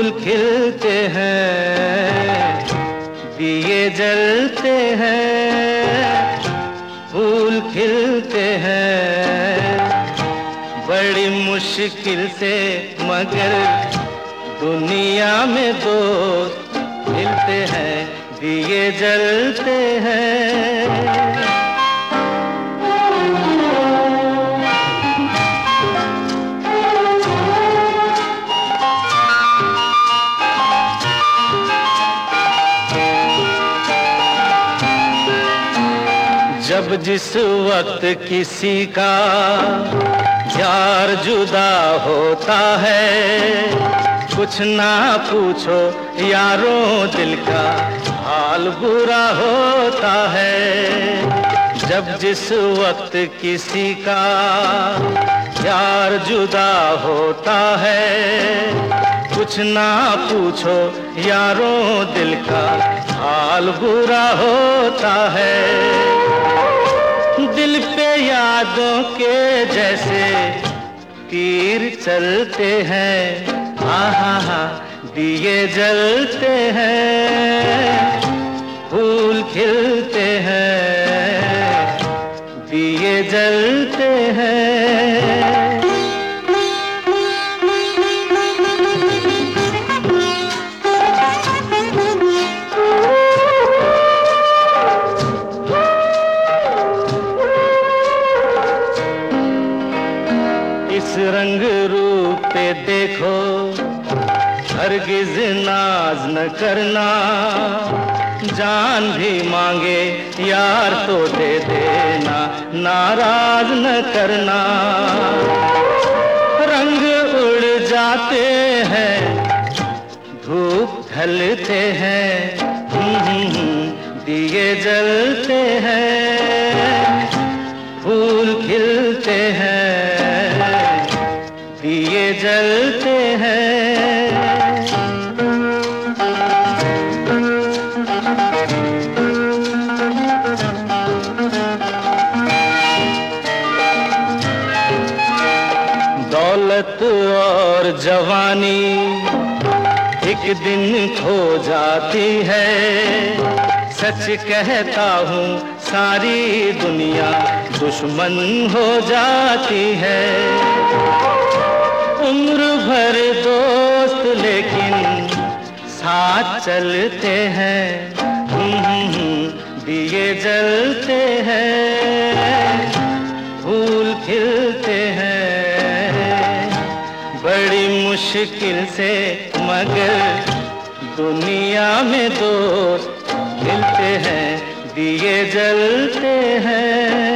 खिलते हैं, दिए जलते हैं, फूल खिलते हैं, बड़ी मुश्किल से मगर दुनिया में दोस्त मिलते हैं, दिए जलते हैं। जब जिस वक्त किसी का यार जुदा होता है, कुछ ना पूछो यारों दिल का हाल बुरा होता है। जब जिस वक्त किसी का यार जुदा होता है, कुछ ना पूछो यारों दिल का हाल बुरा होता है। दिल पे यादों के जैसे तीर चलते हैं, आहा दिए जलते हैं, फूल खिलते हैं, दिए जलते हैं। इस रंग रूप पे देखो, हरगिज नाज न करना, जान भी मांगे यार तो दे देना, नाराज न करना। रंग उड़ जाते हैं, धूप ढलते हैं, दिए जलते हैं, फूल खिलते हैं, दिए जलते हैं। दौलत और जवानी एक दिन खो जाती है, सच कहता हूँ सारी दुनिया दुश्मन हो जाती है। उम्र भर दोस्त लेकिन साथ चलते हैं, दिए जलते हैं, फूल खिलते हैं, बड़ी मुश्किल से मगर दुनिया में दोस्त मिलते हैं, दिए जलते हैं।